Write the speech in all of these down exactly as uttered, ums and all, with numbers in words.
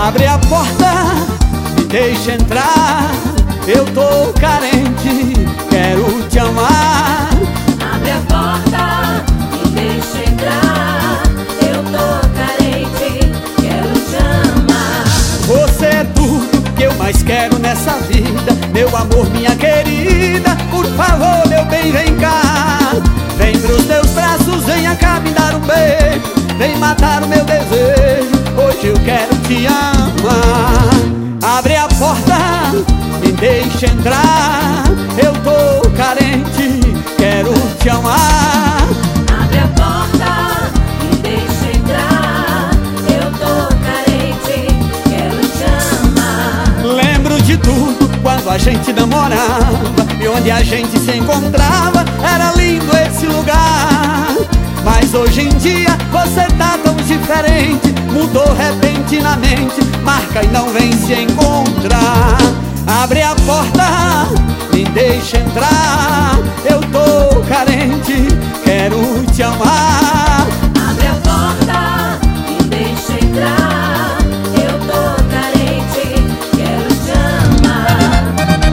Abre a porta, me deixa entrar. Eu tô carente, quero te amar. Abre a porta, me deixa entrar. Eu tô carente, quero te amar. Você é tudo que eu mais quero nessa vida. Meu amor, minha querida, por favor, meu bem, vem cá. Vem pros teus braços, venha cá me dar um beijo. Vem matar o meu desejo, hoje eu quero te amar. Abre a porta, me deixa entrar. Eu tô carente, quero te amar. Abre a porta, me deixa entrar. Eu tô carente, quero te amar. Lembro de tudo quando a gente namorava e onde a gente se encontrava. Era lindo esse lugar. Mas hoje em dia você tá tão diferente. Mudou repentinamente, marca e não vem se encontrar. Abre a porta, me deixa entrar. Eu tô carente, quero te amar. Abre a porta, me deixa entrar. Eu tô carente, quero te amar.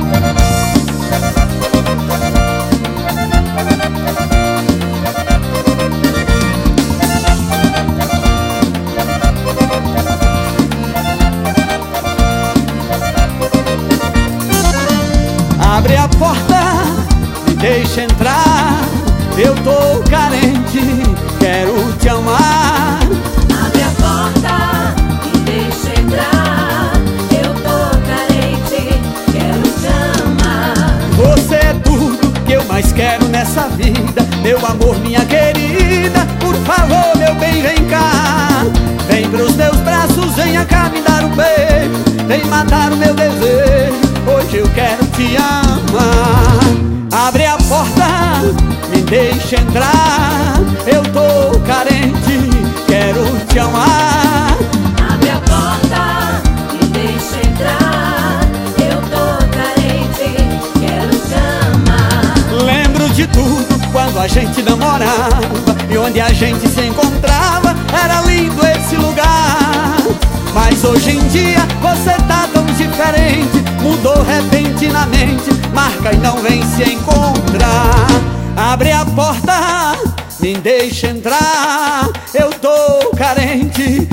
Abre a porta, me deixa entrar. Eu tô carente, quero te amar. Abre a porta, me deixa entrar. Eu tô carente, quero te amar. Você é tudo que eu mais quero nessa vida. Meu amor, minha querida, por favor, meu bem, vem cá. Vem pros teus braços, venha cá me dar um beijo. Vem matar o meu desejo, hoje eu quero te amar. Abre a porta, me deixa entrar. Eu tô carente, quero te amar. Abre a porta, me deixa entrar. Eu tô carente, quero te amar. Lembro de tudo quando a gente namorava e onde a gente se encontrava. Era lindo esse lugar. Mas hoje em dia você tá tão diferente. Mudou repentinamente, marca e não vem se encontrar. Abre a porta, me deixa entrar. Eu tô carente,